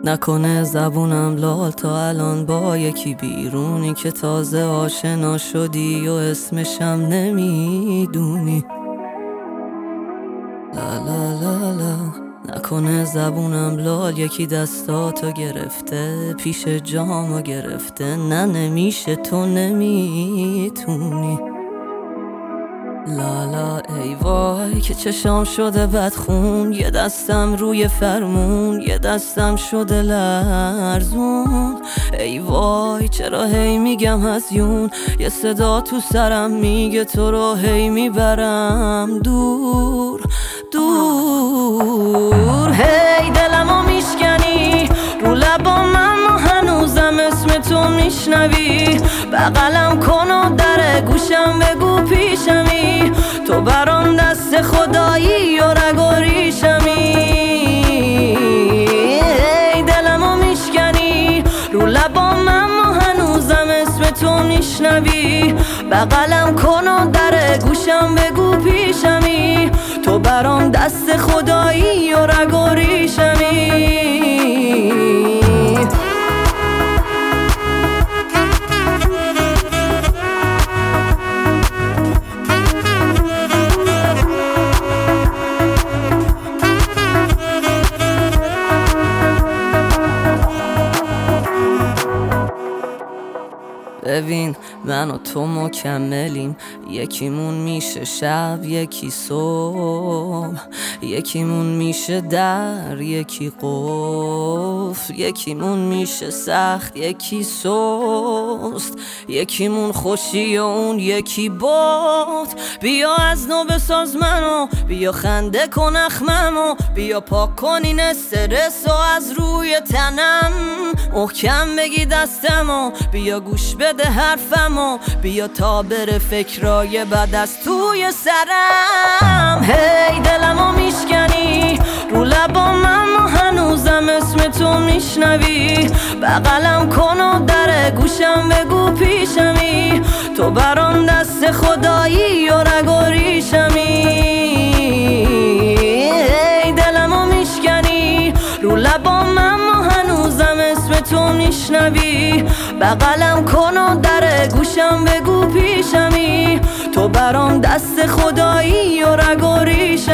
نکنه زبونم لال تا الان با یکی بیرونی که تازه آشنا شدی و اسمشم نمیدونی. لا لا لا لا، نکنه زبونم لال یکی دستاتو گرفته، پیش جامو گرفته، نه نمیشه تو نمیتونی. لالا ای وای که چشام شده بدخون، یه دستم روی فرمون، یه دستم شده لرزون. ای وای چرا هی میگم هزیون، یه صدا تو سرم میگه تو رو هی میبرم دور دور. هی دلمو میشکنی رو لبام اما هنوزم اسم تو میشنوی. بغلم کن و در گوشم بگو پیشمی، تو برام دست خدایی و رگ و ریشمی. ای دلمو میشکنی رو لبام اما هنوزم اسم تو میشنوی. بغلم کن و در گوشم بگو پیشمی، تو برام دست خدایی و رگ و ریشمی. ببین من و تو مکملیم، یکیمون میشه شب یکی صبح، یکیمون میشه در یکی قفل، یکیمون میشه سخت یکی سست، یکیمون خوشی و اون یکی باد. بیا از نو بساز منو، بیا خنده کن اخممو، بیا پاک کن این استرس و از روی تنم محکم بگی دستمو، بیا گوش بده حرفمو، بیا تا بره فکرای بد از توی سرم. هی دلمو میشکنی رو لبام اما هنوزم اسم تو میشنوی. بغلم کن و در گوشم بگو پیشمی، تو برام دست خدایی و رگ و ریشمی. هی دلمو میشکنی رو لبام اما هنوزم اسم تو میشنوی. بغلم کن و در گوشم بگو پیشمی، تو برام دست خدایی و رگ و ریشمی.